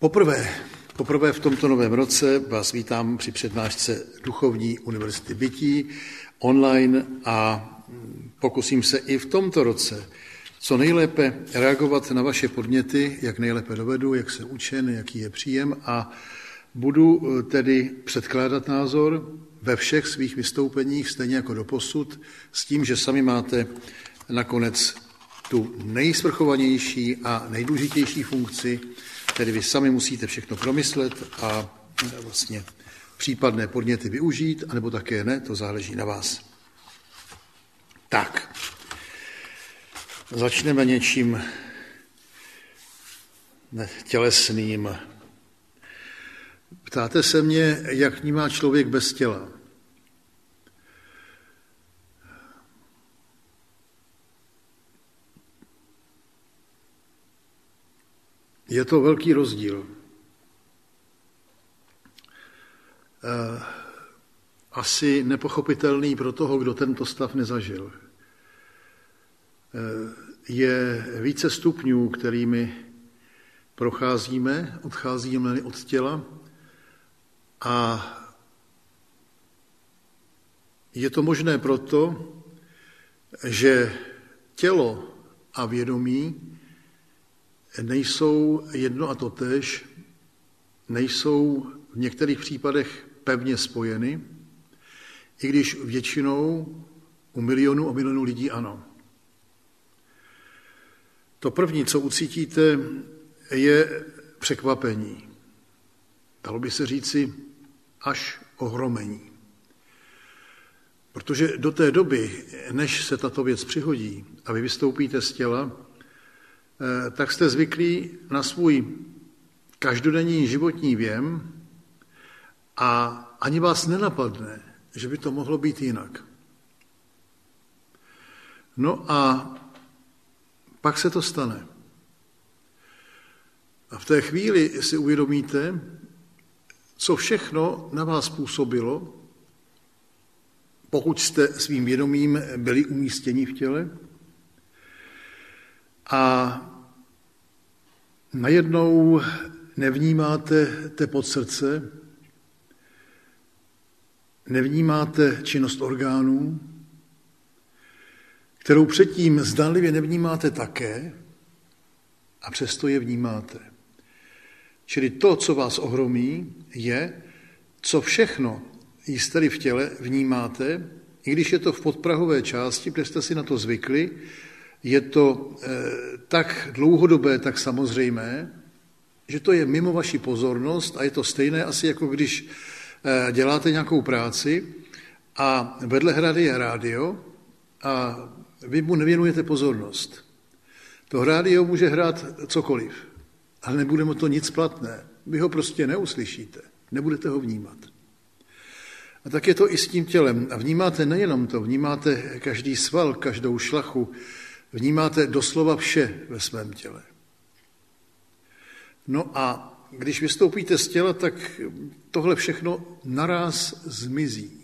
Poprvé v tomto novém roce vás vítám při přednášce Duchovní univerzity bytí online a pokusím se i v tomto roce co nejlépe reagovat na vaše podněty, jak nejlépe dovedu, jak jsem učen, jaký je příjem a budu tedy předkládat názor ve všech svých vystoupeních, stejně jako doposud, s tím, že sami máte nakonec tu nejsvrchovanější a nejdůležitější funkci, tedy vy sami musíte všechno promyslet a vlastně případné podněty využít, anebo také ne, to záleží na vás. Tak, začneme něčím tělesným. Ptáte se mě, jak vnímá člověk bez těla. Je to velký rozdíl. Asi nepochopitelný pro toho, kdo tento stav nezažil. Je více stupňů, kterými procházíme, odcházíme od těla a je to možné proto, že tělo a vědomí nejsou jedno a totéž, nejsou v některých případech pevně spojeny, i když většinou u milionů a milionů lidí ano. To první, co ucítíte, je překvapení. Dalo by se říci až ohromení. Protože do té doby, než se tato věc přihodí a vy vystoupíte z těla, tak jste zvyklí na svůj každodenní životní věm a ani vás nenapadne, že by to mohlo být jinak. No a pak se to stane. A v té chvíli si uvědomíte, co všechno na vás působilo, pokud jste svým vědomím byli umístěni v těle, a najednou nevnímáte tepot srdce, nevnímáte činnost orgánů, kterou předtím zdánlivě nevnímáte také, a přesto je vnímáte. Čili to, co vás ohromí, je, co všechno jste v těle vnímáte, i když je to v podprahové části, kde jste si na to zvykli, je to tak dlouhodobé, tak samozřejmé, že to je mimo vaši pozornost a je to stejné asi jako když děláte nějakou práci a vedle hrady je rádio a vy mu nevěnujete pozornost. To rádio může hrát cokoliv, ale nebude mu to nic platné. Vy ho prostě neuslyšíte, nebudete ho vnímat. A tak je to i s tím tělem. A vnímáte nejenom to, vnímáte každý sval, každou šlachu, vnímáte doslova vše ve svém těle. No a když vystoupíte z těla, tak tohle všechno naráz zmizí.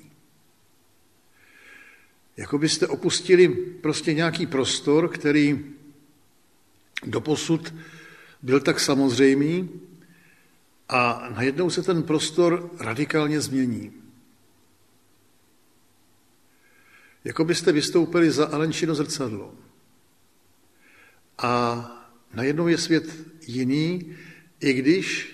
Jako byste opustili prostě nějaký prostor, který doposud byl tak samozřejmý a najednou se ten prostor radikálně změní. Jako byste vystoupili za Alenčino zrcadlo. A najednou je svět jiný, i když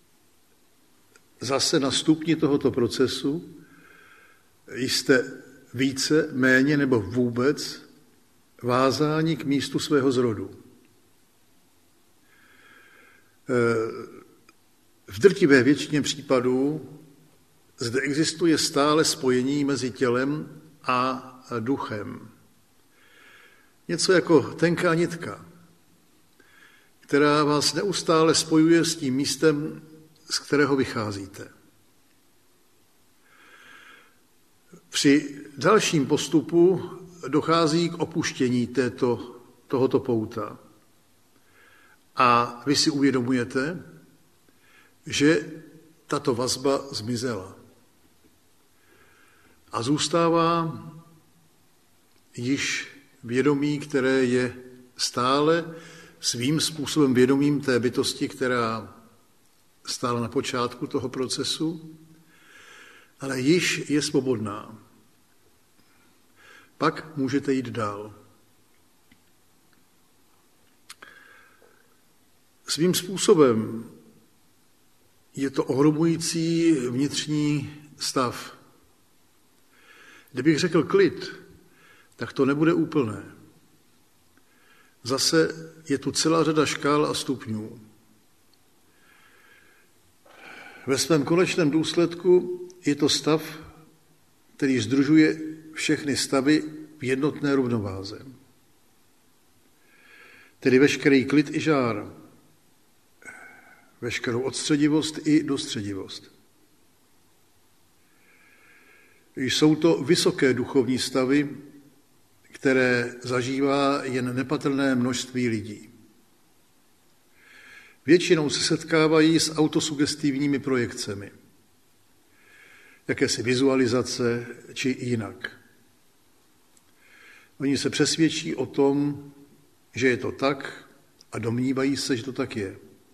zase na stupni tohoto procesu jste více, méně nebo vůbec vázáni k místu svého zrodu. V drtivé většině případů zde existuje stále spojení mezi tělem a duchem. Něco jako tenká nitka, která vás neustále spojuje s tím místem, z kterého vycházíte. Při dalším postupu dochází k opuštění tohoto pouta. A vy si uvědomujete, že tato vazba zmizela. A zůstává již vědomí, které je stále svým způsobem vědomím té bytosti, která stála na počátku toho procesu, ale již je svobodná. Pak můžete jít dál. Svým způsobem je to ohromující vnitřní stav. Kdybych řekl klid, tak to nebude úplné. Zase je tu celá řada škál a stupňů. Ve svém konečném důsledku je to stav, který sdružuje všechny stavy v jednotné rovnováze. Tedy veškerý klid i žár, veškerou odstředivost i dostředivost. Jsou to vysoké duchovní stavy, které zažívá jen nepatrné množství lidí. Většinou se setkávají s autosugestivními projekcemi, jakési vizualizace či jinak. Oni se přesvědčí o tom, že je to tak a domnívají se, že to tak je.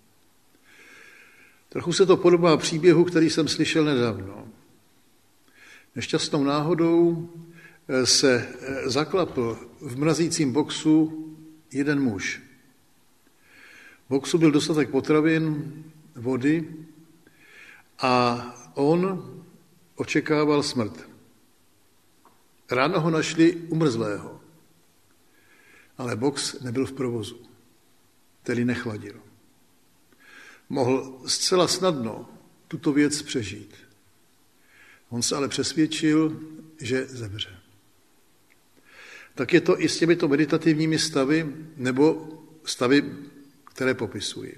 Trochu se to podobá příběhu, který jsem slyšel nedávno. Nešťastnou náhodou se zaklapl v mrazícím boxu jeden muž. V boxu byl dostatek potravin, vody a on očekával smrt. Ráno ho našli umrzlého, ale box nebyl v provozu, tedy nechladil. Mohl zcela snadno tuto věc přežít. On se ale přesvědčil, že zemře. Tak je to i s těmito meditativními stavy nebo stavy, které popisuji.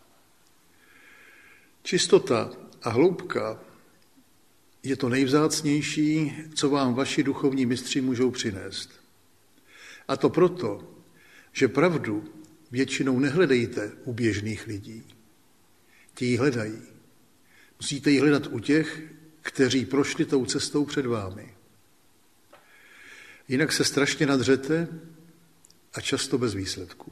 Čistota a hloubka je to nejvzácnější, co vám vaši duchovní mistři můžou přinést. A to proto, že pravdu většinou nehledejte u běžných lidí. Ti ji hledají. Musíte ji hledat u těch, kteří prošli tou cestou před vámi. Jinak se strašně nadřete a často bez výsledku.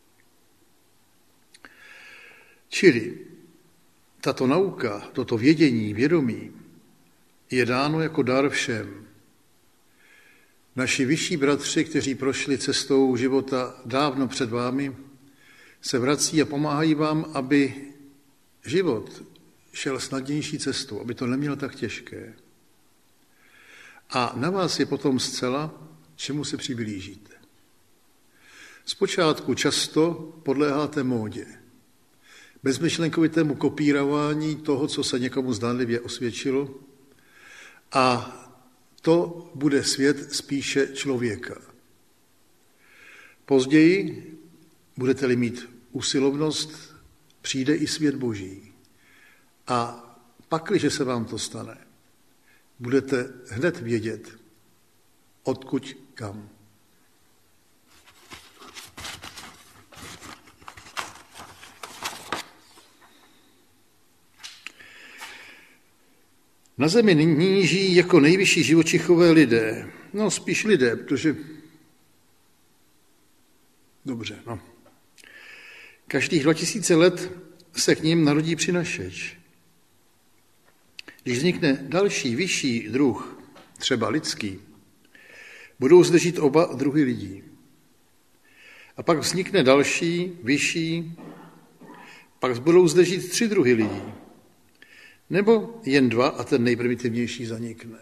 Čili tato nauka, toto vědění, vědomí je dáno jako dar všem. Naši vyšší bratři, kteří prošli cestou života dávno před vámi, se vrací a pomáhají vám, aby život šel snadnější cestou, aby to nemělo tak těžké. A na vás je potom zcela, čemu se přiblížíte. Zpočátku často podléháte módě, bezmyšlenkovitému kopírování toho, co se někomu zdánlivě osvědčilo, a to bude svět spíše člověka. Později, budete-li mít usilovnost, přijde i svět Boží. A pakliže se vám to stane, budete hned vědět, odkud kam. Na zemi nyní žijí jako nejvyšší živočichové lidé. No, spíš lidé, protože... Dobře, no. Každých 2000 let se k ním narodí přinašeč. Když vznikne další, vyšší druh, třeba lidský, budou zde žít oba druhy lidí. A pak vznikne další, vyšší, pak budou zde žít 3 druhy lidí. Nebo jen 2 a ten nejprimitivnější zanikne.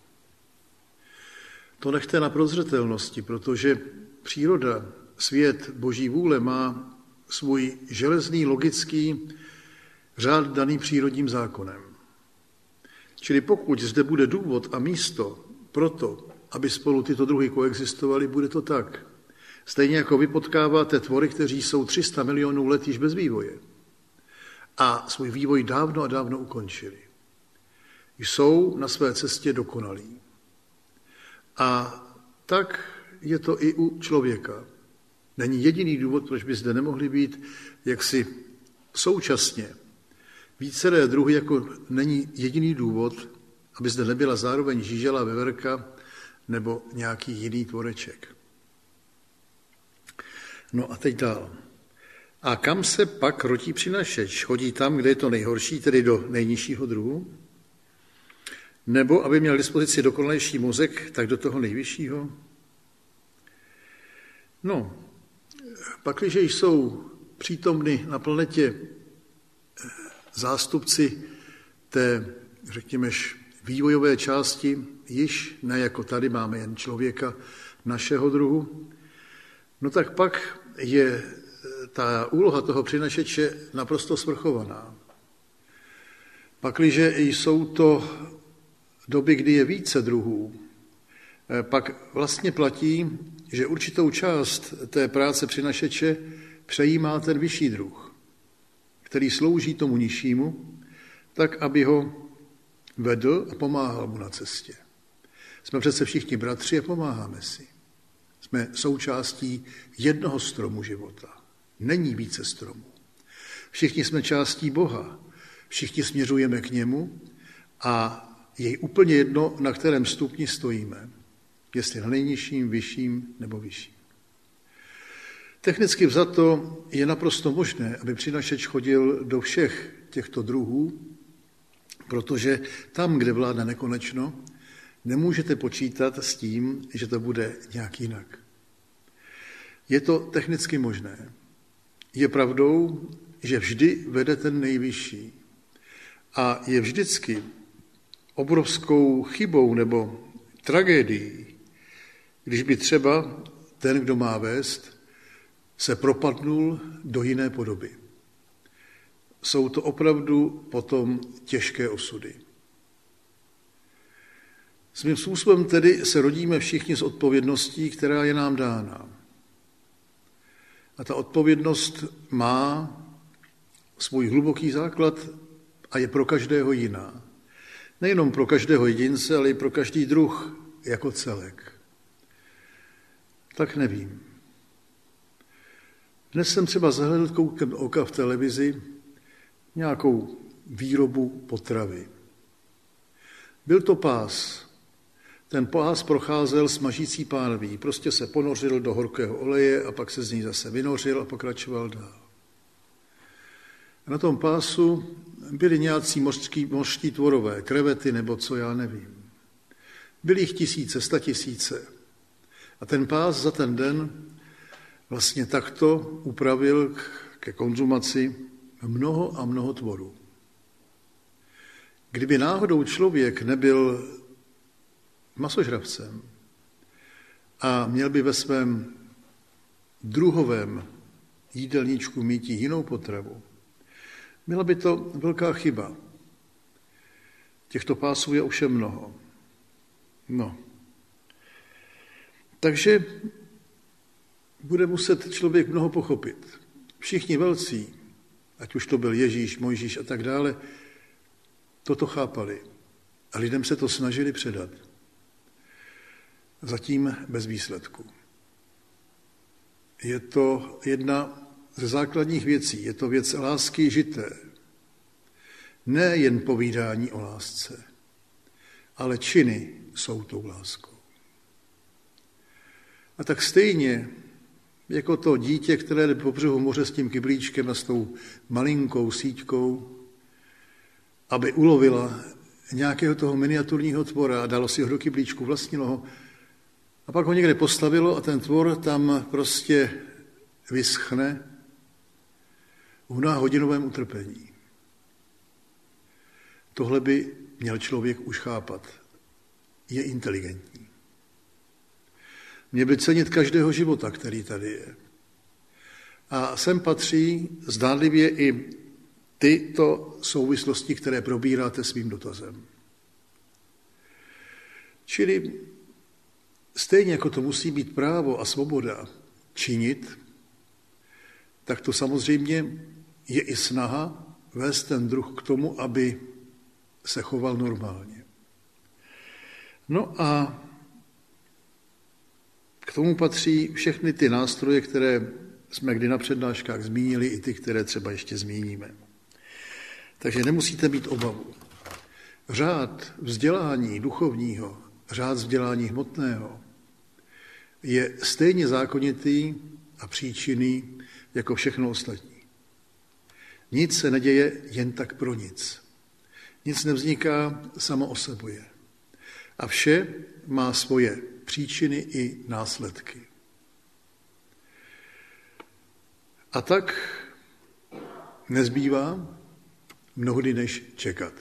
To nechte na prozřetelnosti, protože příroda, svět, Boží vůle má svůj železný logický řád daný přírodním zákonem. Čili pokud zde bude důvod a místo pro to, aby spolu tyto druhy koexistovaly, bude to tak. Stejně jako vy potkáváte tvory, kteří jsou 300 milionů let již bez vývoje a svůj vývoj dávno a dávno ukončili. Jsou na své cestě dokonalí. A tak je to i u člověka. Není jediný důvod, proč by zde nemohly být jaksi současně víceré druhy, jako není jediný důvod, aby zde nebyla zároveň žížela, veverka nebo nějaký jiný tvoreček. No a teď dál. A kam se pak rotí přinašeč? Chodí tam, kde je to nejhorší, tedy do nejnižšího druhu? Nebo aby měl dispozici dokonalejší mozek, tak do toho nejvyššího? No, pakliže jsou přítomny na planetě zástupci té, řekněme, vývojové části, již ne jako tady máme jen člověka našeho druhu, no tak pak je ta úloha toho přinašeče naprosto svrchovaná. Pakliže jsou to doby, kdy je více druhů, pak vlastně platí, že určitou část té práce přinašeče přejímá ten vyšší druh, který slouží tomu nižšímu, tak, aby ho vedl a pomáhal mu na cestě. Jsme přece všichni bratři a pomáháme si. Jsme součástí jednoho stromu života. Není více stromů. Všichni jsme částí Boha. Všichni směřujeme k němu a je úplně jedno, na kterém stupni stojíme. Jestli na nejnižším, vyšším nebo vyšším. Technicky vzato je naprosto možné, aby přinašeč chodil do všech těchto druhů, protože tam, kde vládne nekonečno, nemůžete počítat s tím, že to bude nějak jinak. Je to technicky možné. Je pravdou, že vždy vede ten nejvyšší. A je vždycky obrovskou chybou nebo tragédií, když by třeba ten, kdo má vést, se propadnul do jiné podoby. Jsou to opravdu potom těžké osudy. Svým způsobem tedy se rodíme všichni s odpovědností, která je nám dána. A ta odpovědnost má svůj hluboký základ a je pro každého jiná. Nejenom pro každého jedince, ale i pro každý druh jako celek. Tak nevím. Dnes jsem třeba zahledl koukem oka v televizi nějakou výrobu potravy. Byl to pás. Ten pás procházel smažící pánví. Prostě se ponořil do horkého oleje a pak se z něj zase vynořil a pokračoval dál. A na tom pásu byli nějací mořští tvorové, krevety nebo co, já nevím. Byli jich tisíce, 100 000. A ten pás za ten den vlastně takto upravil ke konzumaci mnoho a mnoho tvorů. Kdyby náhodou člověk nebyl masožravcem a měl by ve svém druhovém jídelníčku mít jinou potravu, byla by to velká chyba. Těchto pásů je ovšem mnoho. No. Takže bude muset člověk mnoho pochopit. Všichni velcí, ať už to byl Ježíš, Mojžíš a tak dále, toto chápali. A lidem se to snažili předat. Zatím bez výsledku. Je to jedna ze základních věcí. Je to věc lásky žité. Ne jen povídání o lásce, ale činy jsou tou láskou. A tak stejně jako to dítě, které jde po břehu moře s tím kyblíčkem a s tou malinkou síťkou, aby ulovila nějakého toho miniaturního tvora a dalo si ho do kyblíčku, vlastnilo ho, a pak ho někde postavilo a ten tvor tam prostě vyschne v mnohahodinovém utrpení. Tohle by měl člověk už chápat. Je inteligentní. Měl by cenit každého života, který tady je. A sem patří zdánlivě i tyto souvislosti, které probíráte svým dotazem. Čili stejně jako to musí být právo a svoboda činit, tak to samozřejmě je i snaha vést ten druh k tomu, aby se choval normálně. No a k tomu patří všechny ty nástroje, které jsme kdy na přednáškách zmínili, i ty, které třeba ještě zmíníme. Takže nemusíte mít obavu. Řád vzdělání duchovního, řád vzdělání hmotného je stejně zákonitý a příčinný jako všechno ostatní. Nic se neděje jen tak pro nic. Nic nevzniká samo o sobě. A vše má svoje příčiny i následky. A tak nezbývá mnohdy než čekat.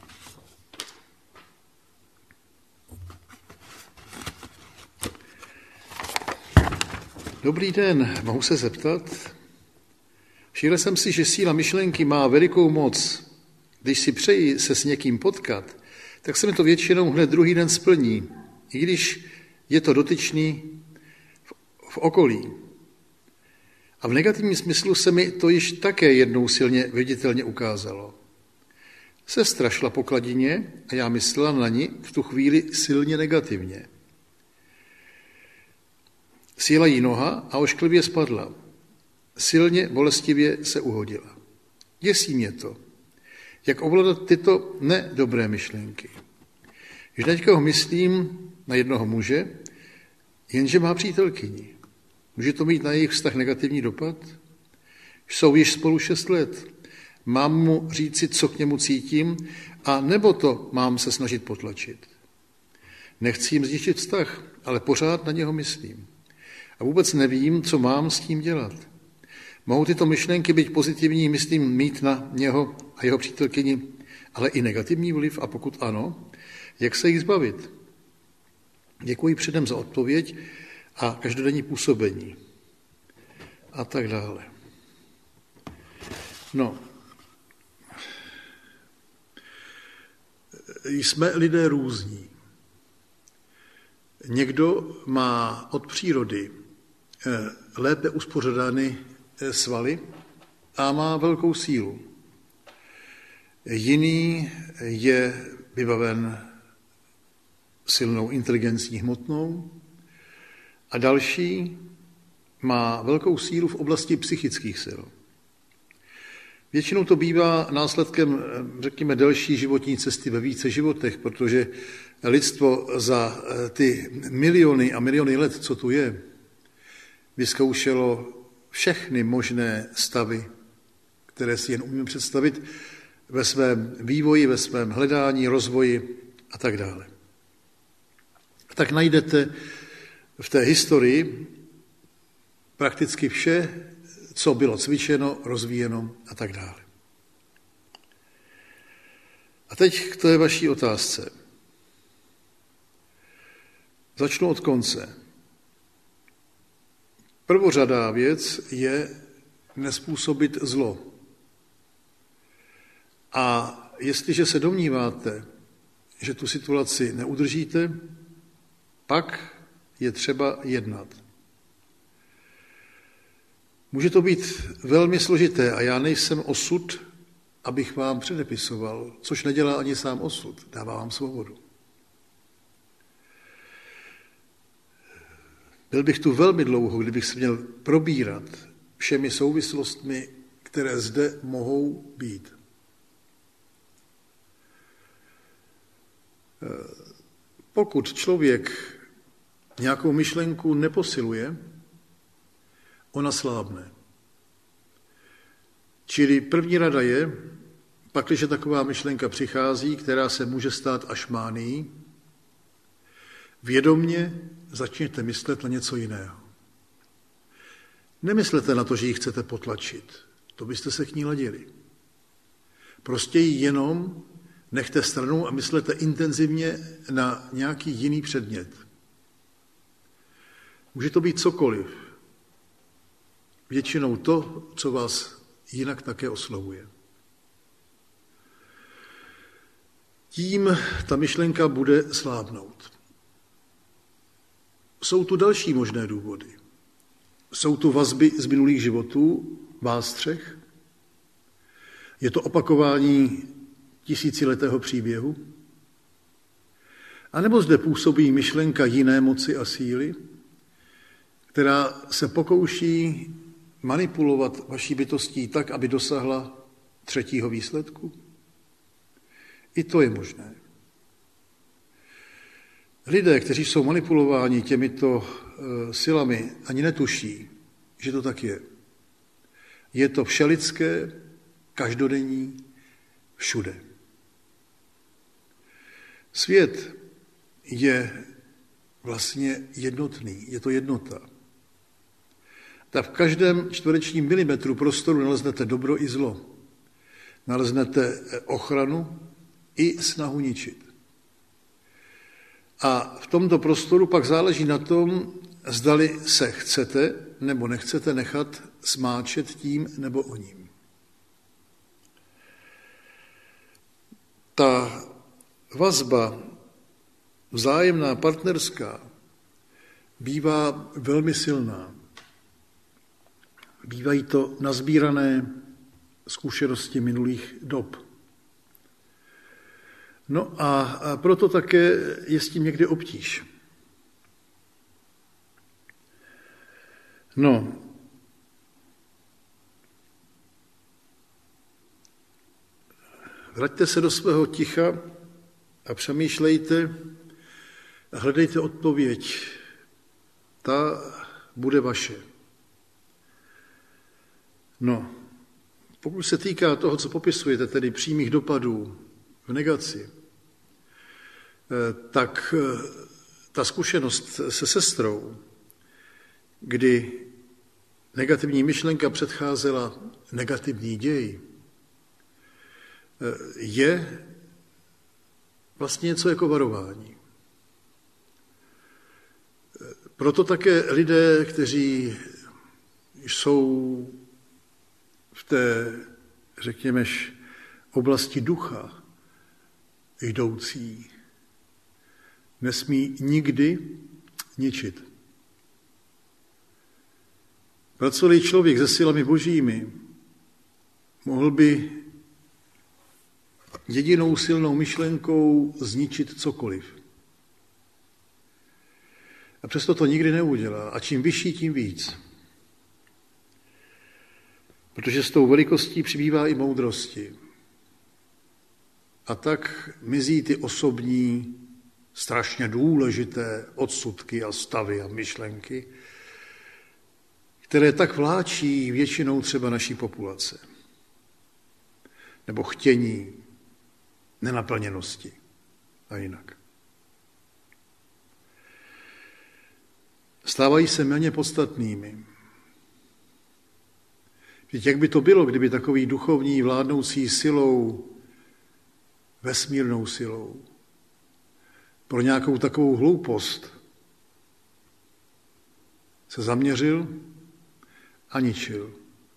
Dobrý den, mohu se zeptat? Všiml jsem si, že síla myšlenky má velikou moc. Když si přeji se s někým potkat, tak se mi to většinou hned druhý den splní, i když je to dotyčný v okolí. A v negativním smyslu se mi to již také jednou silně viditelně ukázalo. Sestra šla po kladině a já myslela na ní v tu chvíli silně negativně. Sjela jí noha a ošklivě spadla. Silně, bolestivě se uhodila. Děsí mě to. Jak ovládat tyto nedobré myšlenky? Když teďka myslím na jednoho muže, jenže má přítelkyni. Může to mít na jejich vztah negativní dopad? Jsou již spolu 6 let. Mám mu říci, co k němu cítím, a nebo to mám se snažit potlačit? Nechci jim zničit vztah, ale pořád na něho myslím. A vůbec nevím, co mám s tím dělat. Mohou tyto myšlenky být pozitivní, myslím mít na něho a jeho přítelkyni, ale i negativní vliv, a pokud ano, jak se jich zbavit? Děkuji předem za odpověď a každodenní působení. A tak dále. No, jsme lidé různí. Někdo má od přírody lépe uspořádány svaly a má velkou sílu. Jiný je vybaven silnou inteligencí hmotnou a další má velkou sílu v oblasti psychických sil. Většinou to bývá následkem, řekněme, delší životní cesty ve více životech, protože lidstvo za ty miliony a miliony let, co tu je, vyzkoušelo všechny možné stavy, které si jen umíme představit ve svém vývoji, ve svém hledání, rozvoji a tak dále. Tak najdete v té historii prakticky vše, co bylo cvičeno, rozvíjeno a tak dále. A teď k té vaší otázce. Začnu od konce. Prvořadá věc je nespůsobit zlo. A jestliže se domníváte, že tu situaci neudržíte, pak je třeba jednat. Může to být velmi složité a já nejsem osud, abych vám předepisoval, což nedělá ani sám osud, dává vám svobodu. Byl bych tu velmi dlouho, kdybych se měl probírat všemi souvislostmi, které zde mohou být. Pokud člověk nějakou myšlenku neposiluje, ona slábne. Čili první rada je, pakliže taková myšlenka přichází, která se může stát až mánií, vědomně začněte myslet na něco jiného. Nemyslete na to, že ji chcete potlačit. To byste se k ní ladili. Prostě ji jenom nechte stranou a myslete intenzivně na nějaký jiný předmět. Může to být cokoliv. Většinou to, co vás jinak také oslovuje. Tím ta myšlenka bude slábnout. Jsou tu další možné důvody. Jsou tu vazby z minulých životů, vás třech. Je to opakování tisíciletého příběhu. A nebo zde působí myšlenka jiné moci a síly, která se pokouší manipulovat vaší bytostí tak, aby dosáhla třetího výsledku? I to je možné. Lidé, kteří jsou manipulováni těmito silami, ani netuší, že to tak je. Je to všelidské, každodenní, všude. Svět je vlastně jednotný, je to jednota. Tak v každém čtverečním milimetru prostoru naleznete dobro i zlo. Naleznete ochranu i snahu ničit. A v tomto prostoru pak záleží na tom, zdali se chcete nebo nechcete nechat smáčet tím nebo oním. Ta vazba vzájemná, partnerská, bývá velmi silná. Bývají to nazbírané zkušenosti minulých dob. No a proto také je s tím někdy obtíž. No, vraťte se do svého ticha a přemýšlejte a hledejte odpověď. Ta bude vaše. No, pokud se týká toho, co popisujete, tedy přímých dopadů v negaci, tak ta zkušenost se sestrou, kdy negativní myšlenka předcházela negativní děj, je vlastně něco jako varování. Proto také lidé, kteří jsou v té, řekněme, oblasti ducha jdoucí, nesmí nikdy ničit. Pracuje člověk se silami božími, mohl by jedinou silnou myšlenkou zničit cokoliv. A přesto to nikdy neudělá. A čím vyšší, tím víc. Protože s tou velikostí přibývá i moudrosti. A tak mizí ty osobní, strašně důležité odsudky a stavy a myšlenky, které tak vláčí většinou třeba naší populace. Nebo chtění, nenaplněnosti a jinak. Stávají se méně podstatnými. Víte, jak by to bylo, kdyby takový duchovní vládnoucí silou, vesmírnou silou, pro nějakou takovou hloupost se zaměřil a ničil.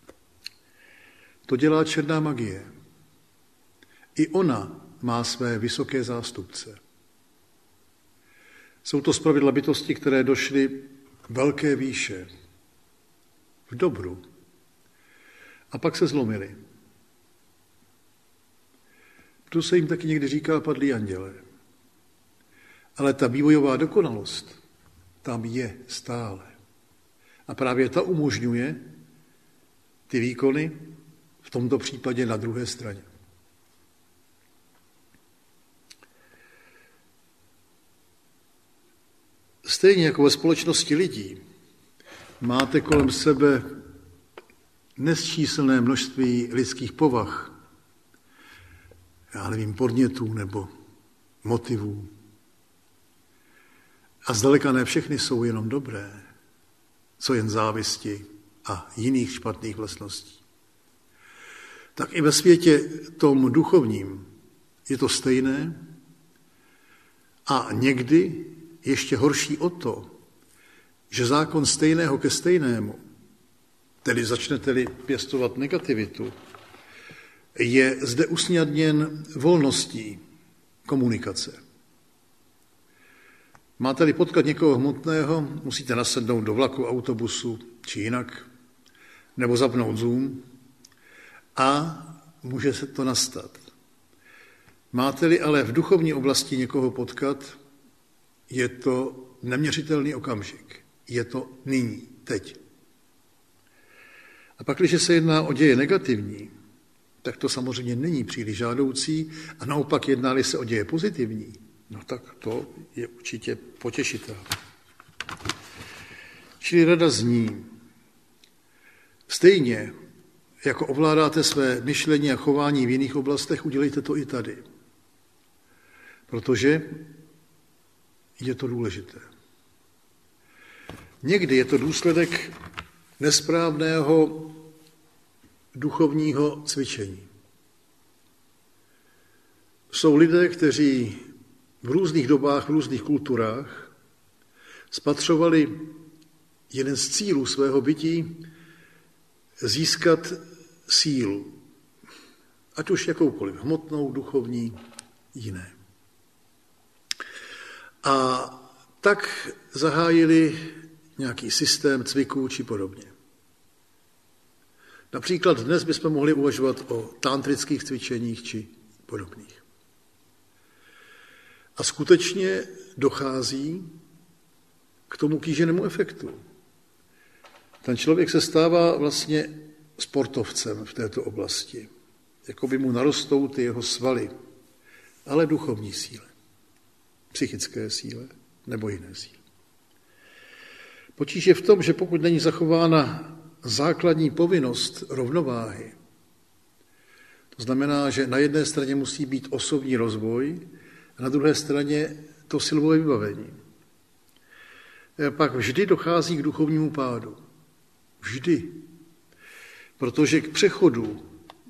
To dělá černá magie. I ona má své vysoké zástupce. Jsou to zpravidla bytosti, které došly velké výše, v dobru, a pak se zlomily. Tu se jim taky někdy říká padlí andělé. Ale ta vývojová dokonalost tam je stále. A právě ta umožňuje ty výkony, v tomto případě na druhé straně. Stejně jako ve společnosti lidí máte kolem sebe nesčíslné množství lidských povah, já nevím, podnětů nebo motivů. A zdaleka ne všechny jsou jenom dobré, co jen závisti a jiných špatných vlastností. Tak i ve světě tom duchovním je to stejné a někdy ještě horší o to, že zákon stejného ke stejnému, tedy začnete-li pěstovat negativitu, je zde usnadněn volností komunikace. Máte-li potkat někoho hmotného, musíte nasednout do vlaku, autobusu či jinak, nebo zapnout Zoom a může se to nastat. Máte-li ale v duchovní oblasti někoho potkat, je to neměřitelný okamžik. Je to nyní, teď. A pak, když se jedná o děje negativní, tak to samozřejmě není příliš žádoucí a naopak jedná-li se o děje pozitivní, no tak to je určitě potěšitelné. Čili rada zní, stejně jako ovládáte své myšlení a chování v jiných oblastech, udělejte to i tady. Protože je to důležité. Někdy je to důsledek nesprávného duchovního cvičení. Jsou lidé, kteří v různých dobách, v různých kulturách spatřovali jeden z cílů svého bytí získat sílu, ať už jakoukoliv, hmotnou, duchovní, jiné. A tak zahájili nějaký systém cviků či podobně. Například dnes bychom mohli uvažovat o tantrických cvičeních či podobných. A skutečně dochází k tomu kýženému efektu. Ten člověk se stává vlastně sportovcem v této oblasti. Jakoby mu narostou ty jeho svaly, ale duchovní síle, psychické síle nebo jiné síly. Potíž je v tom, že pokud není zachována základní povinnost rovnováhy, to znamená, že na jedné straně musí být osobní rozvoj a na druhé straně to silové vybavení, pak vždy dochází k duchovnímu pádu. Vždy. Protože k přechodu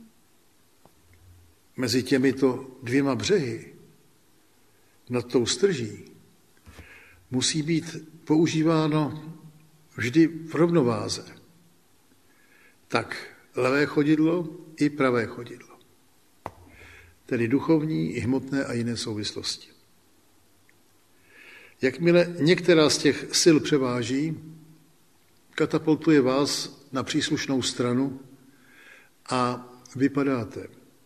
mezi těmito dvěma břehy nad tou strží musí být používáno vždy v rovnováze. Tak levé chodidlo i pravé chodidlo. Tedy duchovní i hmotné a jiné souvislosti. Jakmile některá z těch sil převáží, katapultuje vás na příslušnou stranu a vypadáte.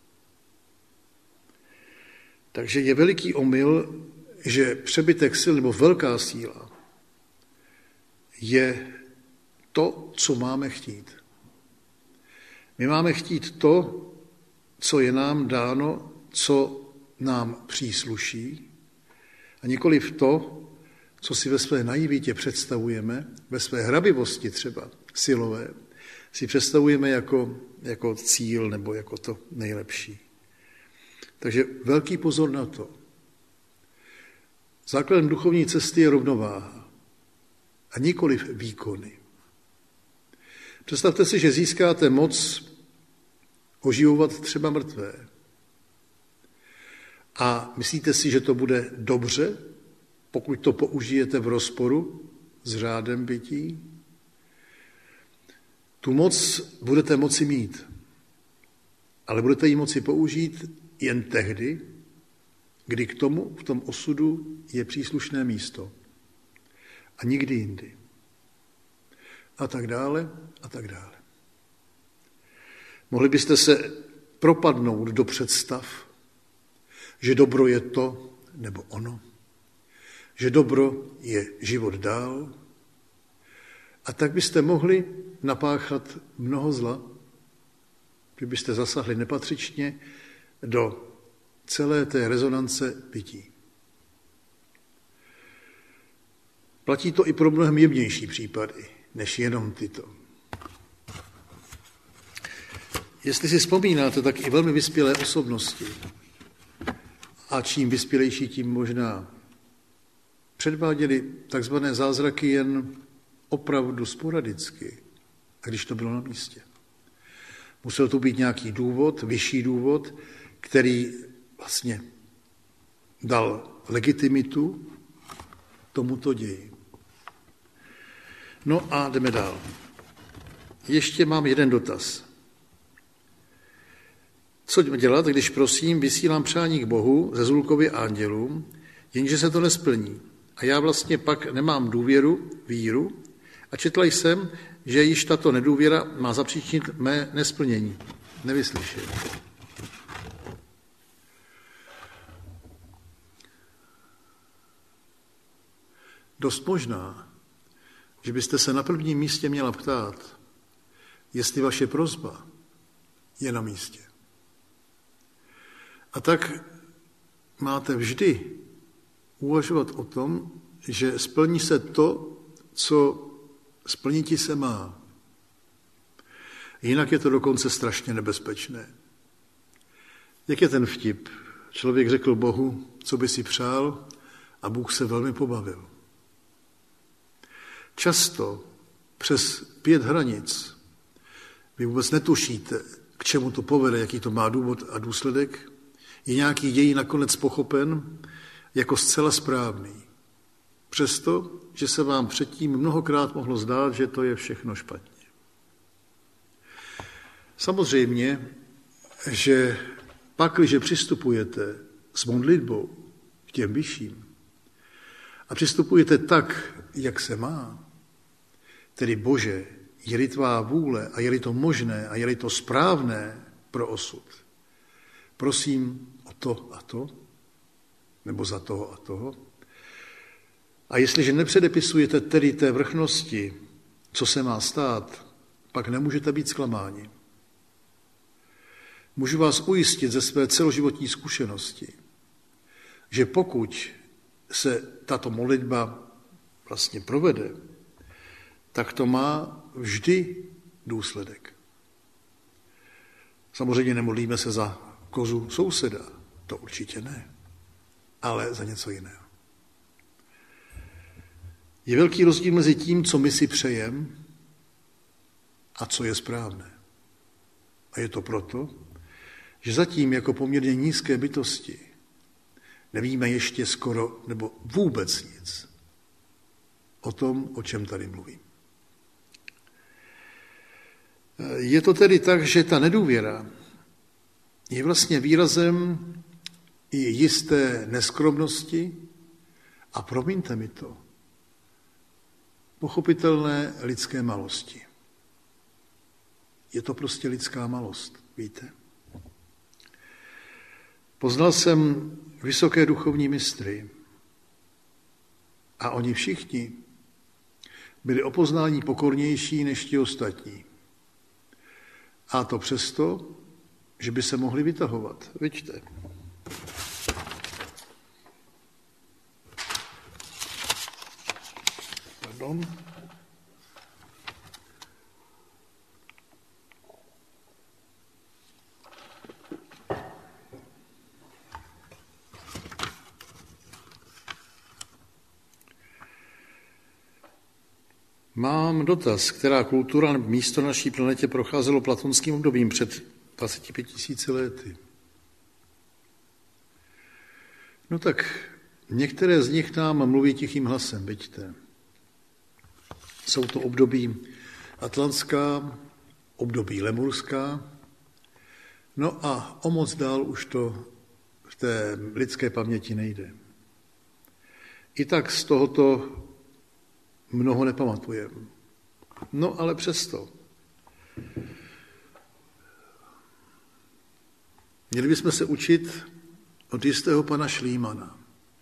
Takže je veliký omyl, že přebytek sil nebo velká síla je to, co máme chtít. My máme chtít to, co je nám dáno, co nám přísluší, a nikoliv to, co si ve své naivitě představujeme, ve své hrabivosti třeba silové, si představujeme jako cíl nebo jako to nejlepší. Takže velký pozor na to. Základem duchovní cesty je rovnováha a nikoliv výkony. Představte si, že získáte moc oživovat třeba mrtvé. A myslíte si, že to bude dobře, pokud to použijete v rozporu s řádem bytí? Tu moc budete moci mít, ale budete ji moci použít jen tehdy, kdy k tomu v tom osudu je příslušné místo. A nikdy jindy. A tak dále, a tak dále. Mohli byste se propadnout do představ, že dobro je to nebo ono, že dobro je život dál, a tak byste mohli napáchat mnoho zla, kdybyste zasahli nepatřičně do celé té rezonance bytí. Platí to i pro mnohem jemnější případy, než jenom tyto. Jestli si vzpomínáte, tak i velmi vyspělé osobnosti, a čím vyspělejší, tím možná, předváděli takzvané zázraky jen opravdu sporadicky, a když to bylo na místě. Musel tu být nějaký důvod, vyšší důvod, který vlastně dal legitimitu tomuto ději. No a jdeme dál. Ještě mám jeden dotaz. Co dělat, když prosím, vysílám přání k Bohu ze Zulkově andělům, jenže se to nesplní. A já vlastně pak nemám důvěru, víru, a četla jsem, že již tato nedůvěra má zapříčinit mé nesplnění. Nevyslyším. Dost možná, že byste se na prvním místě měla ptát, jestli vaše prosba je na místě. A tak máte vždy uvažovat o tom, že splní se to, co splniti se má. Jinak je to dokonce strašně nebezpečné. Jak je ten vtip? Člověk řekl Bohu, co by si přál, a Bůh se velmi pobavil. Často přes 5 hranic vy vůbec netušíte, k čemu to povede, jaký to má důvod a důsledek. Je nějaký děj nakonec pochopen jako zcela správný. Přesto, že se vám předtím mnohokrát mohlo zdát, že to je všechno špatně. Samozřejmě, že pak, když přistupujete s modlitbou k těm vyšším a přistupujete tak, jak se má, tedy Bože, je-li tvá vůle a je-li to možné a je-li to správné pro osud, prosím o to a to, nebo za toho a toho. A jestliže nepředepisujete tedy té vrchnosti, co se má stát, pak nemůžete být zklamáni. Můžu vás ujistit ze své celoživotní zkušenosti, že pokud se tato modlitba vlastně provede, tak to má vždy důsledek. Samozřejmě nemodlíme se za kozu souseda, to určitě ne, ale za něco jiného. Je velký rozdíl mezi tím, co my si přejeme a co je správné. A je to proto, že zatím jako poměrně nízké bytosti nevíme ještě skoro nebo vůbec nic o tom, o čem tady mluvím. Je to tedy tak, že ta nedůvěra je vlastně výrazem i jisté neskromnosti a promiňte mi to, pochopitelné lidské malosti. Je to prostě lidská malost, víte? Poznal jsem vysoké duchovní mistry a oni všichni byli o poznání pokornější než ti ostatní. A to přesto, že by se mohli vytahovat. Vidíte. Pardon. Mám dotaz, která kultura nebo místo na naší planetě procházelo platonským obdobím před 25 000 lety. No tak některé z nich nám mluví tichým hlasem, vidíte. Jsou to období atlantská, období lemurská, no a o moc dál už to v té lidské paměti nejde. I tak z tohoto mnoho nepamatujeme. No ale přesto. Měli bychom se učit od jistého pana Schliemanna.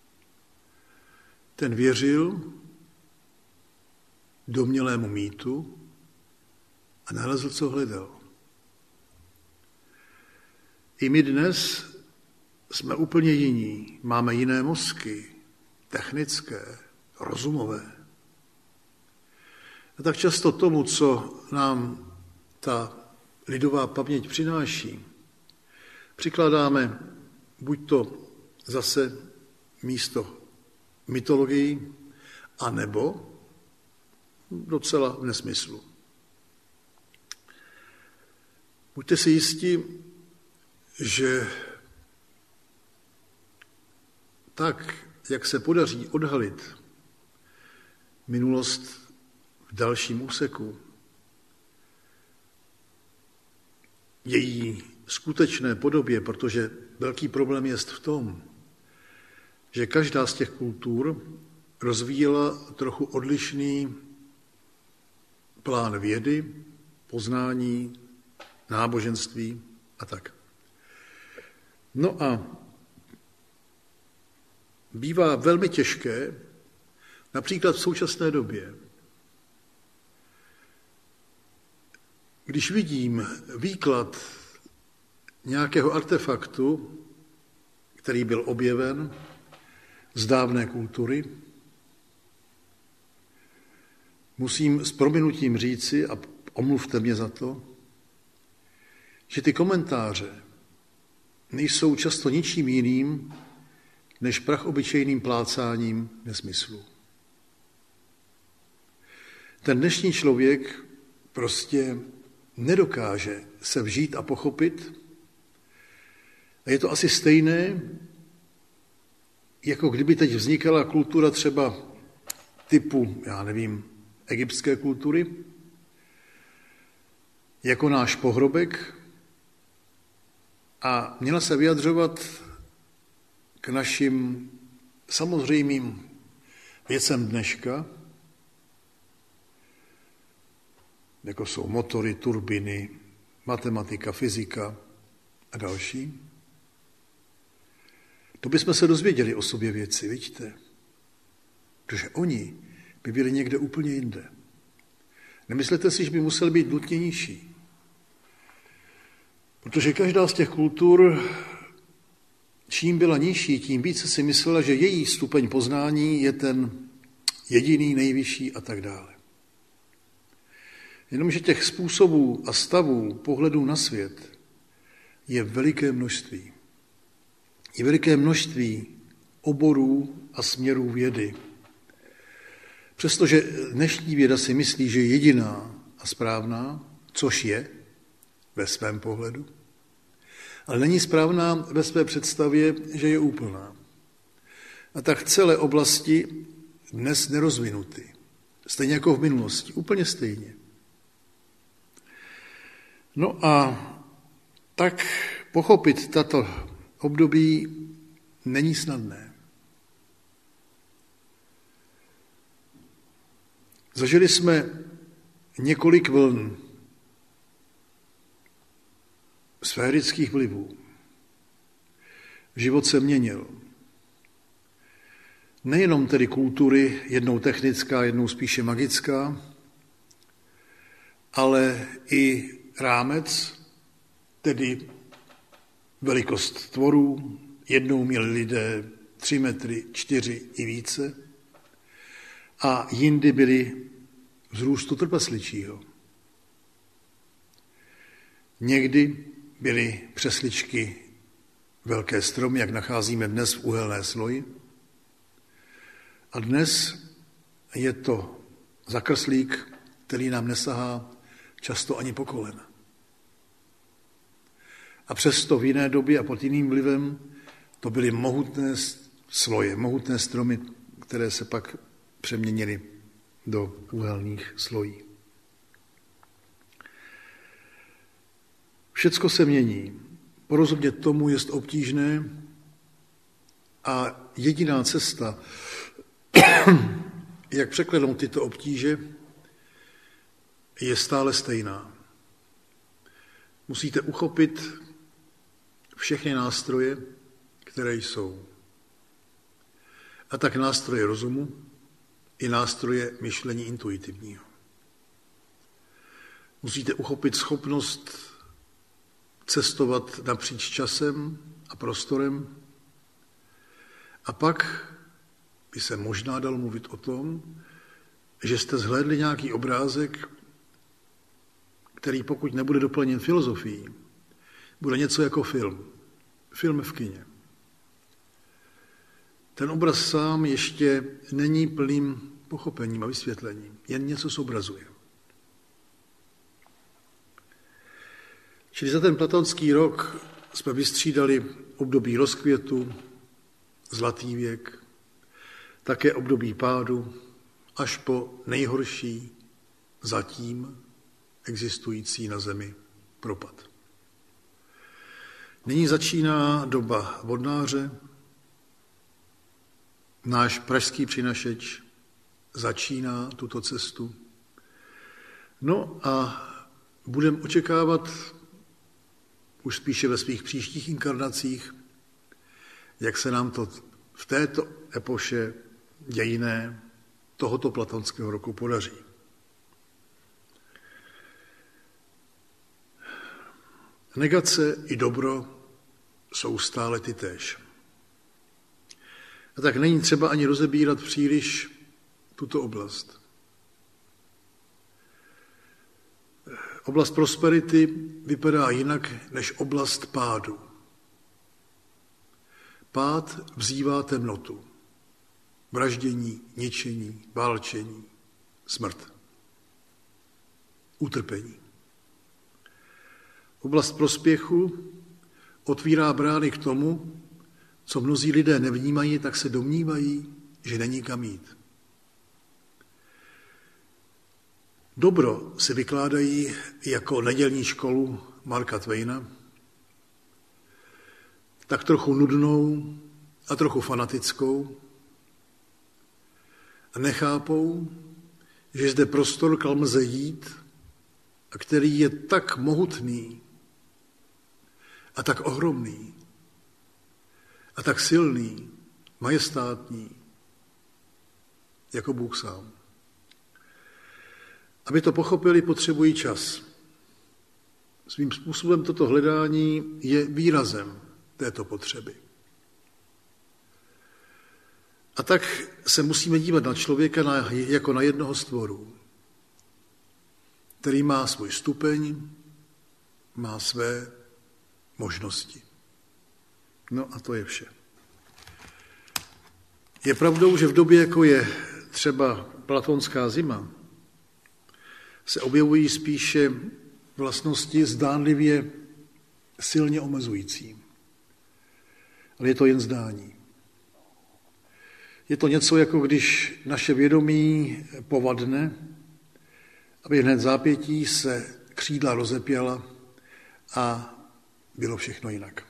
Ten věřil domnělému mýtu a nalezl, co hledal. I my dnes jsme úplně jiní. Máme jiné mozky, technické, rozumové. A tak často tomu, co nám ta lidová paměť přináší, přikládáme buď to zase místo mytologii, anebo docela v nesmyslu. Buďte si jisti, že tak, jak se podaří odhalit minulost v dalším úseku, její skutečné podobě, protože velký problém je v tom, že každá z těch kultur rozvíjela trochu odlišný plán vědy, poznání, náboženství a tak. No a bývá velmi těžké, například v současné době, když vidím výklad nějakého artefaktu, který byl objeven z dávné kultury, musím s prominutím říci, a omluvte mě za to, že ty komentáře nejsou často ničím jiným, než prachobyčejným plácáním nesmyslu. Ten dnešní člověk prostě nedokáže se vžít a pochopit. A je to asi stejné, jako kdyby teď vznikala kultura třeba typu, egyptské kultury, jako náš pohrobek a měla se vyjadřovat k našim samozřejmým věcem dneška, jako jsou motory, turbiny, matematika, fyzika a další. To bychom se dozvěděli o sobě věci, vidíte? Protože oni by byli někde úplně jinde. Nemyslete si, že by musel být nutně nižší. Protože každá z těch kultur, čím byla nižší, tím více si myslela, že její stupeň poznání je ten jediný, nejvyšší a tak dále. Jenomže těch způsobů a stavů pohledů na svět je veliké množství. Je veliké množství oborů a směrů vědy. Přestože dnešní věda si myslí, že je jediná a správná, což je ve svém pohledu, ale není správná ve své představě, že je úplná. A tak celé oblasti dnes nerozvinuty. Stejně jako v minulosti. Úplně stejně. No a tak pochopit tato období není snadné. Zažili jsme několik vln sférických vlivů. Život se měnil. Nejenom tedy kultury, jednou technická, jednou spíše magická, ale i rámec, tedy velikost tvorů. Jednou měli lidé 3 metry, 4 i více a jindy byli vzrůstu trpasličího. Někdy byly přesličky velké stromy, jak nacházíme dnes v uhelné sloji. A dnes je to zakrslík, který nám nesahá často ani po kolena. A přesto v jiné době a pod jiným vlivem to byly mohutné sloje, mohutné stromy, které se pak přeměnily do uhelných slojí. Všecko se mění. Porozumět tomu jest obtížné a jediná cesta, jak překlenout tyto obtíže, je stále stejná. Musíte uchopit všechny nástroje, které jsou. A tak nástroje rozumu i nástroje myšlení intuitivního. Musíte uchopit schopnost cestovat napříč časem a prostorem a pak by se možná dalo mluvit o tom, že jste zhlédli nějaký obrázek, který pokud nebude doplněn filozofií, bude něco jako film. Film v kině. Ten obraz sám ještě není plným pochopením a vysvětlením, jen něco zobrazuje. Čili za ten platonský rok jsme vystřídali období rozkvětu, zlatý věk, také období pádu, až po nejhorší zatím existující na zemi propad. Nyní začíná doba vodnáře, náš pražský přinašeč začíná tuto cestu. No a budeme očekávat už spíše ve svých příštích inkarnacích, jak se nám to v této epoše dějinné tohoto platonského roku podaří. Negace i dobro jsou stále tytéž. A tak není třeba ani rozebírat příliš tuto oblast. Oblast prosperity vypadá jinak než oblast pádu. Pád vzývá temnotu, vraždění, ničení, válčení, smrt, utrpení. Oblast prospěchu otvírá brány k tomu, co mnozí lidé nevnímají, tak se domnívají, že není kam jít. Dobro si vykládají jako nedělní školu Marka Twaina, tak trochu nudnou a trochu fanatickou, a nechápou, že je zde prostor, kam lze jít, a který je tak mohutný a tak ohromný a tak silný, majestátní, jako Bůh sám. Aby to pochopili, potřebují čas. Svým způsobem toto hledání je výrazem této potřeby. A tak se musíme dívat na člověka jako na jednoho z tvorů, který má svůj stupeň, má své možnosti. No a to je vše. Je pravdou, že v době, jako je třeba platonská zima, se objevují spíše vlastnosti zdánlivě silně omezující. Ale je to jen zdání. Je to něco, jako když naše vědomí povadne, aby hned zápětí se křídla rozepěla a bylo všechno jinak.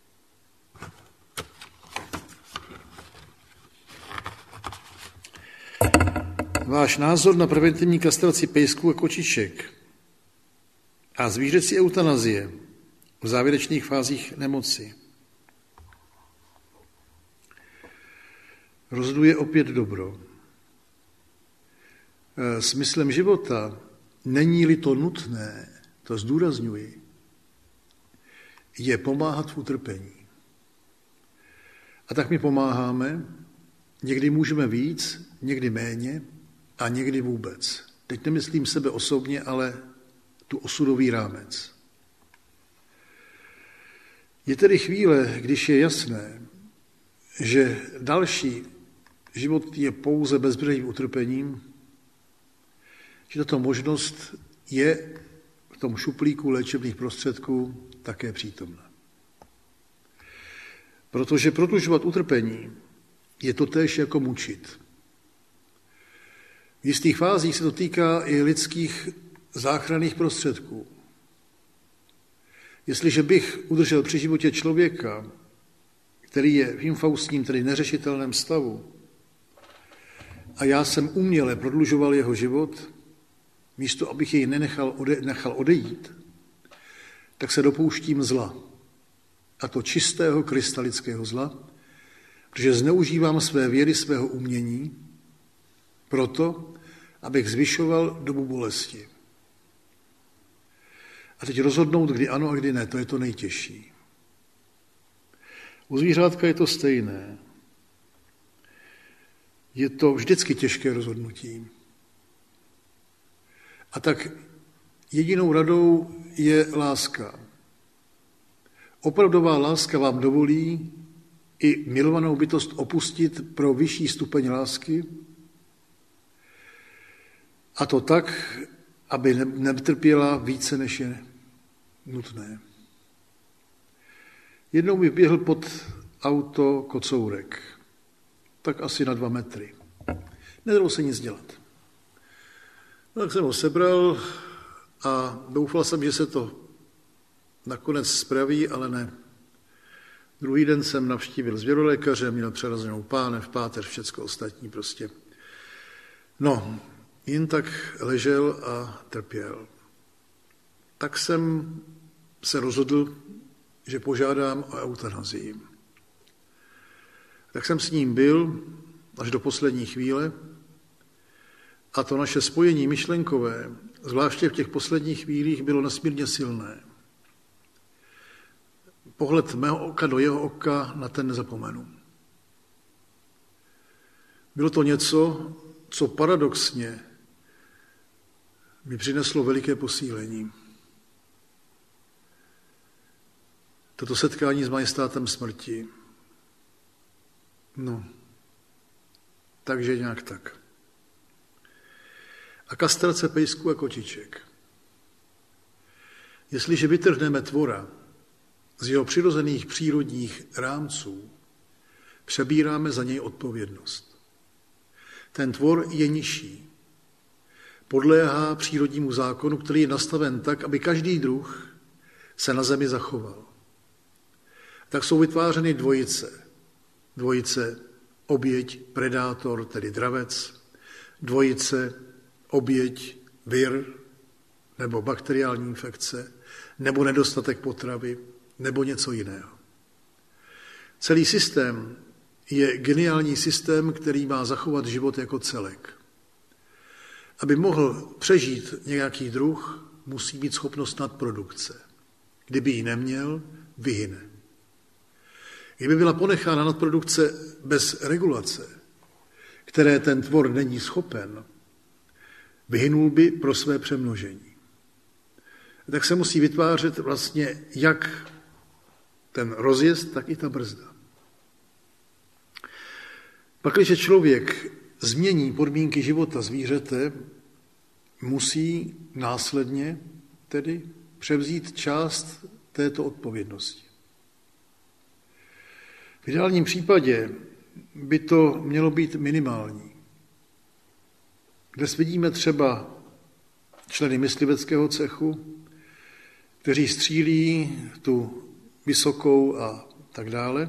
Váš názor na preventivní kastraci pejsků a kočiček a zvířecí eutanazie v závěrečných fázích nemoci. Rozhoduje opět dobro. Smyslem života, není-li to nutné, to zdůrazňuji, je pomáhat v utrpení. A tak my pomáháme, někdy můžeme víc, někdy méně a někdy vůbec. Teď nemyslím sebe osobně, ale tu osudový rámec. Je tedy chvíle, když je jasné, že další život je pouze bezbřehým utrpením, že tato možnost je v tom šuplíku léčebných prostředků také přítomná. Protože prodlužovat utrpení je totéž jako mučit. V jistých fázích se to týká i lidských záchranných prostředků. Jestliže bych udržel při životě člověka, který je v infaustním, tedy neřešitelném stavu, a já jsem uměle prodlužoval jeho život, místo abych jej nechal odejít, tak se dopouštím zla. A to čistého krystalického zla, protože zneužívám své věry, svého umění, proto, abych zvyšoval dobu bolesti. A teď rozhodnout, kdy ano a kdy ne, to je to nejtěžší. U zvířátka je to stejné. Je to vždycky těžké rozhodnutí. A tak jedinou radou je láska. Opravdová láska vám dovolí i milovanou bytost opustit pro vyšší stupeň lásky, a to tak, aby netrpěla více, než je nutné. Jednou mi běhl pod auto kocourek, tak asi na 2 metry. Nedalo se nic dělat. No, tak jsem ho sebral a doufal jsem, že se to nakonec spraví, ale ne. Druhý den jsem navštívil zvěrolékaře, měl přerazenou pánev, páteř, všecko ostatní prostě. No, jen tak ležel a trpěl. Tak jsem se rozhodl, že požádám o eutanazii. Tak jsem s ním byl až do poslední chvíle a to naše spojení myšlenkové, zvláště v těch posledních chvílích, bylo nesmírně silné. Pohled mého oka do jeho oka, na ten nezapomenu. Bylo to něco, co paradoxně mi přineslo veliké posílení. toto setkání s majestátem smrti. No, takže nějak tak. A kastrace pejsků a kočiček. Jestliže vytrhneme tvora z jeho přirozených přírodních rámců, přebíráme za něj odpovědnost. Ten tvor je nižší. Podléhá přírodnímu zákonu, který je nastaven tak, aby každý druh se na zemi zachoval. Tak jsou vytvářeny dvojice. Dvojice oběť, predátor, tedy dravec, dvojice oběť, vir, nebo bakteriální infekce, nebo nedostatek potravy, nebo něco jiného. Celý systém je geniální systém, který má zachovat život jako celek. Aby mohl přežít nějaký druh, musí být schopnost nadprodukce. Kdyby ji neměl, vyhyne. Kdyby byla ponechána nadprodukce bez regulace, které ten tvor není schopen, vyhynul by pro své přemnožení. Tak se musí vytvářet vlastně jak ten rozjezd, tak i ta brzda. Pak, když člověk změní podmínky života zvířete, musí následně tedy převzít část této odpovědnosti. V ideálním případě by to mělo být minimální. Dnes vidíme třeba členy mysliveckého cechu, kteří střílí tu vysokou a tak dále.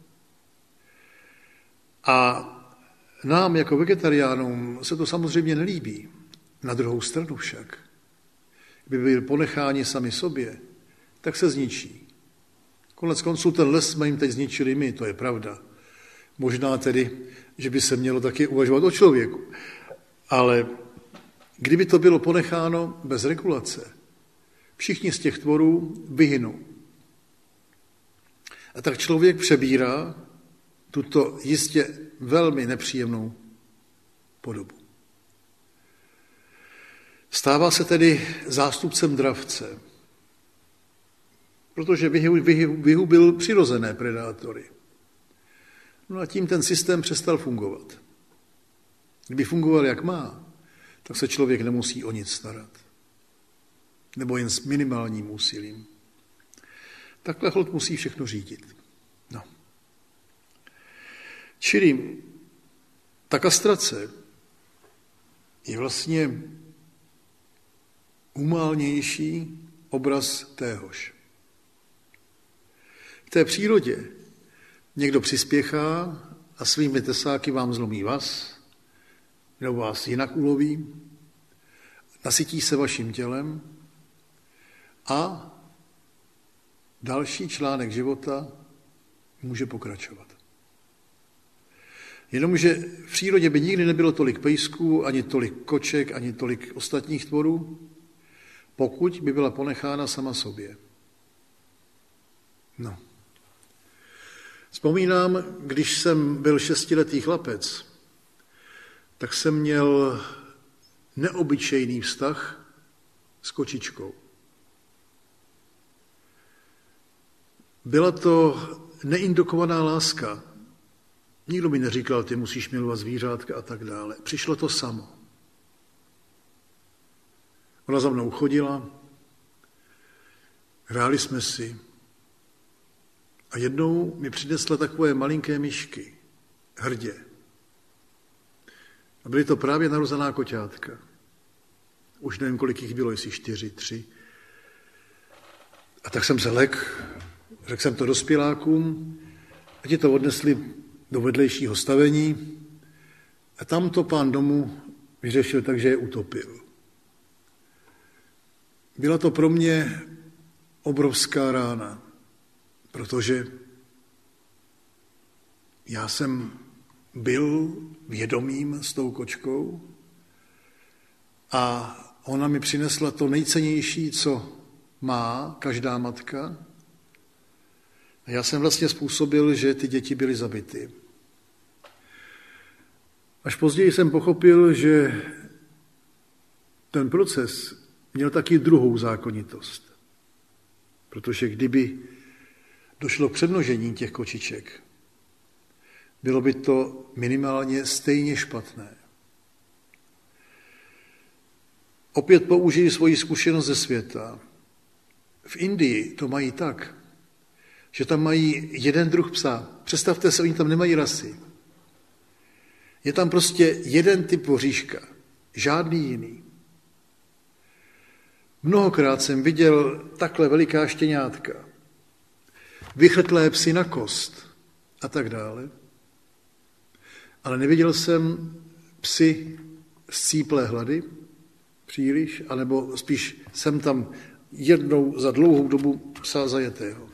A nám jako vegetariánům se to samozřejmě nelíbí. Na druhou stranu však, kdyby byli ponecháni sami sobě, tak se zničí. Konec konců ten les jsme jim teď zničili my, to je pravda. Možná tedy, že by se mělo taky uvažovat o člověku. Ale kdyby to bylo ponecháno bez regulace, všichni z těch tvorů vyhynou. A tak člověk přebírá tuto jistě velmi nepříjemnou podobu. Stává se tedy zástupcem dravce, protože vyhubil přirozené predátory. No a tím ten systém přestal fungovat. Kdyby fungoval jak má, tak se člověk nemusí o nic starat. Nebo jen s minimálním úsilím. Takhle holt musí všechno řídit. No. Čili ta kastrace je vlastně humálnější obraz téhož. V té přírodě někdo přispěchá a svými tesáky vám zlomí vaz, nebo vás jinak uloví, nasytí se vaším tělem a další článek života může pokračovat. Jenomže v přírodě by nikdy nebylo tolik pejsků, ani tolik koček, ani tolik ostatních tvorů, pokud by byla ponechána sama sobě. No. Vzpomínám, když jsem byl 6letý chlapec, tak jsem měl neobyčejný vztah s kočičkou. Byla to neindukovaná láska. Nikdo mi neříkal, ty musíš milovat zvířátka a tak dále. Přišlo to samo. Ona za mnou chodila, hráli jsme si a jednou mi přinesla takové malinké myšky, hrdě. A byly to právě narozená koťátka. Už nevím, kolik jich bylo, jestli 4, 3. A tak jsem se lek, řekl jsem to dospělákům, a ti to odnesli do vedlejšího stavení a tam to pán domu vyřešil tak, že je utopil. Byla to pro mě obrovská rána, protože já jsem byl vědomým s tou kočkou a ona mi přinesla to nejcennější, co má každá matka. A já jsem vlastně způsobil, že ty děti byly zabity. Až později jsem pochopil, že ten proces měl taky druhou zákonitost. Protože kdyby došlo k přemnožení těch kočiček, bylo by to minimálně stejně špatné. Opět použiji svoji zkušenost ze světa. V Indii to mají tak, že tam mají jeden druh psa. Představte se, oni tam nemají rasy. Je tam prostě jeden typ voříška, žádný jiný. Mnohokrát jsem viděl takhle veliká štěňátka, vychrtlé psy na kost a tak dále. Ale neviděl jsem psy scíplé hlady příliš, anebo spíš jsem tam jednou za dlouhou dobu psa zajetého.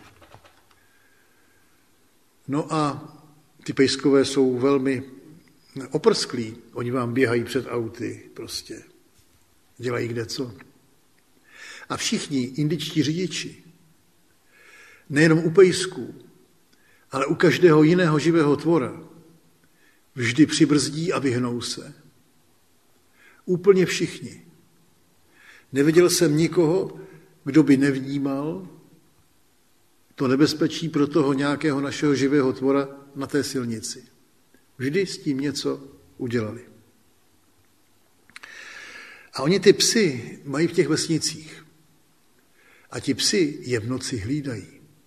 No a ty pejskové jsou velmi oprsklí. Oni vám běhají před auty prostě. Dělají kdeco. A všichni indičtí řidiči, nejenom u pejsků, ale u každého jiného živého tvora, vždy přibrzdí a vyhnou se. Úplně všichni. Neviděl jsem nikoho, kdo by nevnímal to nebezpečí pro toho nějakého našeho živého tvora na té silnici. Vždy s tím něco udělali. A oni ty psy mají v těch vesnicích. A ti psi je v noci hlídají.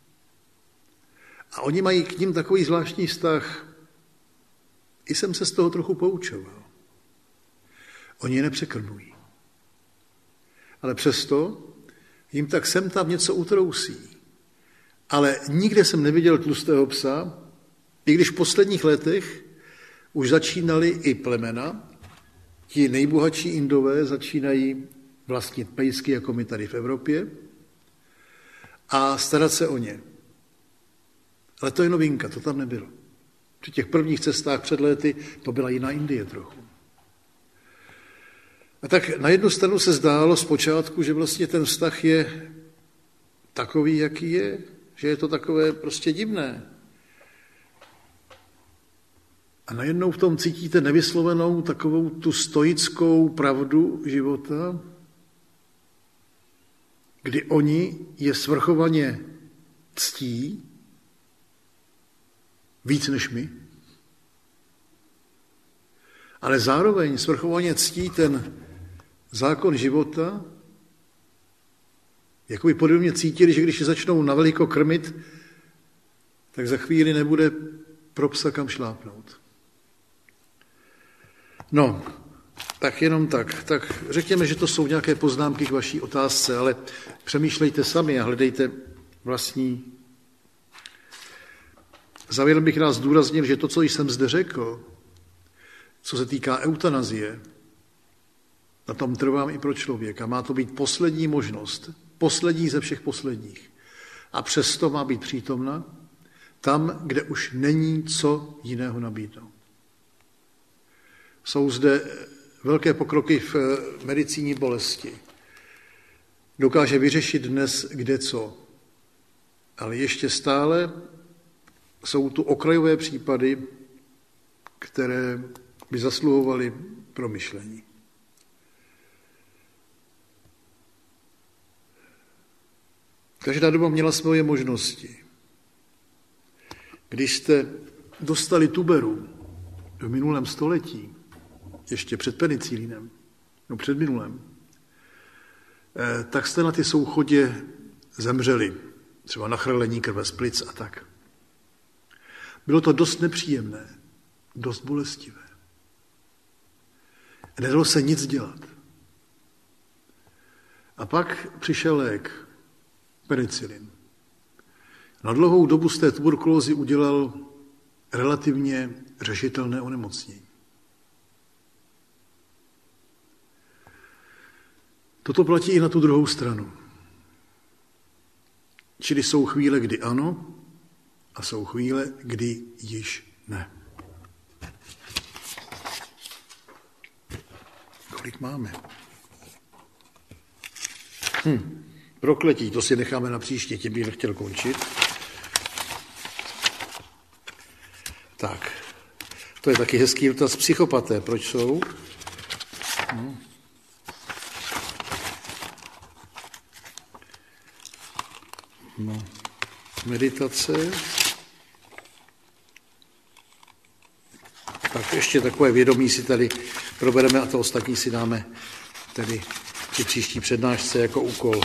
A oni mají k nim takový zvláštní vztah. I jsem se z toho trochu poučoval. Oni je nepřekrmují. Ale přesto jim tak sem tam něco utrousí. Ale nikde jsem neviděl tlustého psa, i když v posledních letech už začínaly i plemena, ti nejbohatší Indové začínají vlastnit pejsky, jako my tady v Evropě, a starat se o ně. Ale to je novinka, to tam nebylo. Při těch prvních cestách před léty to byla jiná Indie trochu. A tak na jednu stranu se zdálo zpočátku, že vlastně ten vztah je takový, jaký je, že je to takové prostě divné. A najednou v tom cítíte nevyslovenou takovou tu stoickou pravdu života, kdy oni je svrchovaně ctí víc než my, ale zároveň svrchovaně ctí ten zákon života, jako by podobně cítili, že když je začnou naveliko krmit, tak za chvíli nebude pro psa kam šlápnout. No, tak jenom tak. Tak řekněme, že to jsou nějaké poznámky k vaší otázce, ale přemýšlejte sami a hledejte vlastní. Závěrem bych rád zdůraznil, že to, co jsem zde řekl, co se týká eutanazie, na tom trvám i pro člověka. Má to být poslední možnost, poslední ze všech posledních. A přesto má být přítomna tam, kde už není co jiného nabídnout. Jsou zde velké pokroky v medicíně bolesti. Dokáže vyřešit dnes kdeco. Ale ještě stále jsou tu okrajové případy, které by zasluhovaly promyšlení. Každá doba měla svoje možnosti. Když jste dostali tuberu v minulém století, ještě před penicilinem, no před minulém, tak jste na ty souchodě zemřeli, třeba na chrlení krve z plic a tak. Bylo to dost nepříjemné, dost bolestivé. Nedalo se nic dělat. A pak přišel lék, penicilin. Na dlouhou dobu z té tuberkulózy udělal relativně řešitelné onemocnění. Toto platí i na tu druhou stranu. Čili jsou chvíle, kdy ano, a jsou chvíle, kdy již ne. Kolik máme? Prokletí, to si necháme na příště, tím bych nechtěl končit. Tak, to je taky hezký dotaz. Psychopaté, proč jsou? No. meditace. Tak ještě takové vědomí si tady probereme a to ostatní si dáme tedy při příští přednášce jako úkol.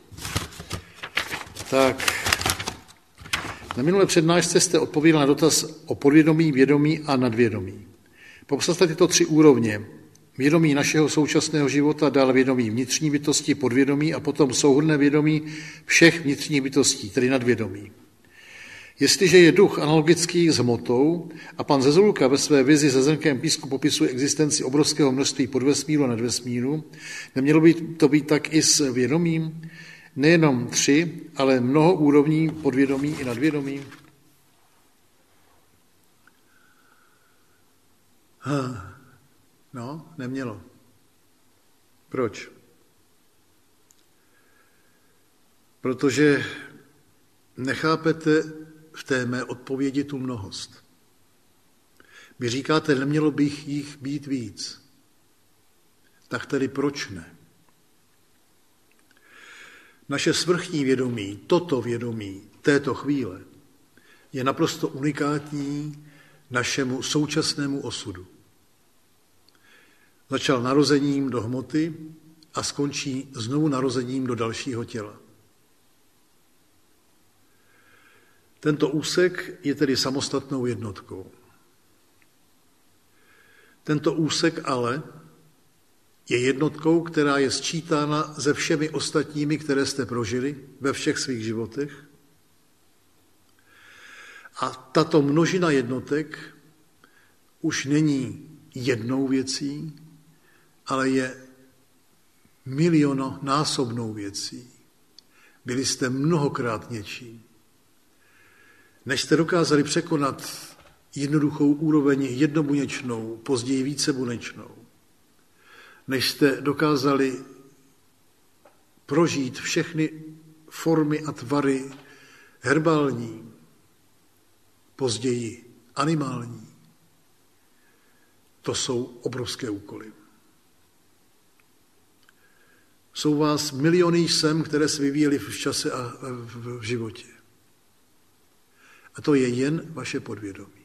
Tak, na minulé přednášce jste odpověděl na dotaz o podvědomí, vědomí a nadvědomí. Popsal jste tyto 3 úrovně. Vědomí našeho současného života, dále vědomí vnitřní bytosti, podvědomí a potom souhrnné vědomí všech vnitřních bytostí, tedy nadvědomí. Jestliže je duch analogický s hmotou a pan Zezulka ve své vizi ze zrnkem písku popisuje existenci obrovského množství podvesmíru a nadvesmíru, nemělo by to být tak i s vědomím? Nejenom 3, ale mnoho úrovní podvědomí i nadvědomí? No, nemělo. Proč? Protože nechápete v té mé odpovědi tu mnohost. Vy říkáte, nemělo by jich být víc. Tak tedy proč ne? Naše svrchní vědomí, toto vědomí této chvíle, je naprosto unikátní našemu současnému osudu. Začal narozením do hmoty a skončí znovu narozením do dalšího těla. Tento úsek je tedy samostatnou jednotkou. Tento úsek ale je jednotkou, která je sčítána se všemi ostatními, které jste prožili ve všech svých životech. A tato množina jednotek už není jednou věcí, ale je miliononásobnou věcí. Byli jste mnohokrát něčím. Než jste dokázali překonat jednoduchou úroveň jednobuněčnou, později vícebuněčnou, než jste dokázali prožít všechny formy a tvary herbální, později animální, to jsou obrovské úkoly. Jsou vás miliony jsem, které se vyvíjely v čase a v životě. A to je jen vaše podvědomí.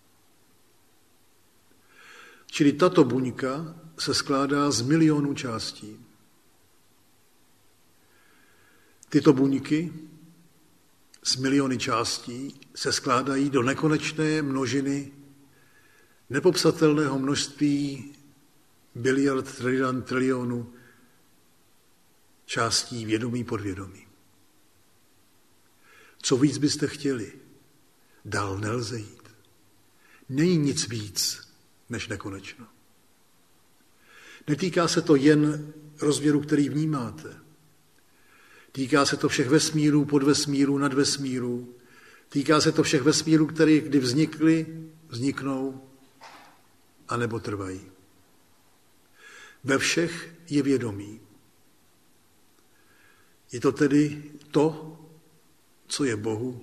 Čili tato buňka se skládá z milionů částí. Tyto buňky z miliony částí se skládají do nekonečné množiny nepopsatelného množství biliard, trilionů částí vědomí, podvědomí. Co víc byste chtěli? Dál nelze jít. Není nic víc než nekonečno. Netýká se to jen rozměru, který vnímáte. Týká se to všech vesmírů, podvesmírů, nadvesmírů. Týká se to všech vesmírů, které kdy vznikly, vzniknou, anebo trvají. Ve všech je vědomí. Je to tedy to, co je Bohu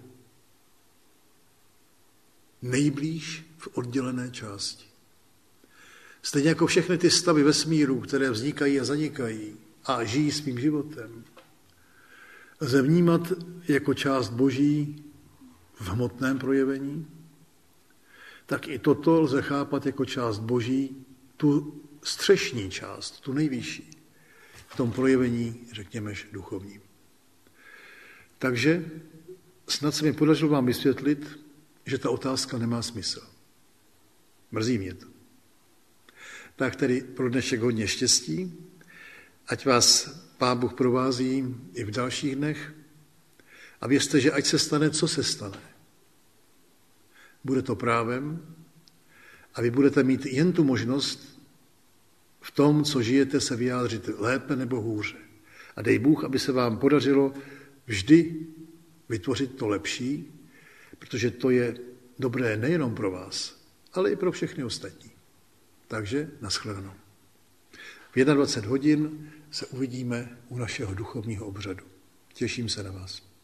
nejblíž v oddělené části. Stejně jako všechny ty stavy vesmíru, které vznikají a zanikají a žijí svým životem, lze vnímat jako část Boží v hmotném projevení, tak i toto lze chápat jako část Boží, tu střešní část, tu nejvyšší, v tom projevení, řekněme, duchovním. Takže snad se mi podařilo vám vysvětlit, že ta otázka nemá smysl. Mrzí mě to. Tak tedy pro dnešek hodně štěstí, ať vás Pán Bůh provází i v dalších dnech a věřte, že ať se stane, co se stane. Bude to právem a vy budete mít jen tu možnost v tom, co žijete, se vyjádřit lépe nebo hůře. A dej Bůh, aby se vám podařilo vždy vytvořit to lepší, protože to je dobré nejenom pro vás, ale i pro všechny ostatní. Takže nashledanou. V 21 hodin se uvidíme u našeho duchovního obřadu. Těším se na vás.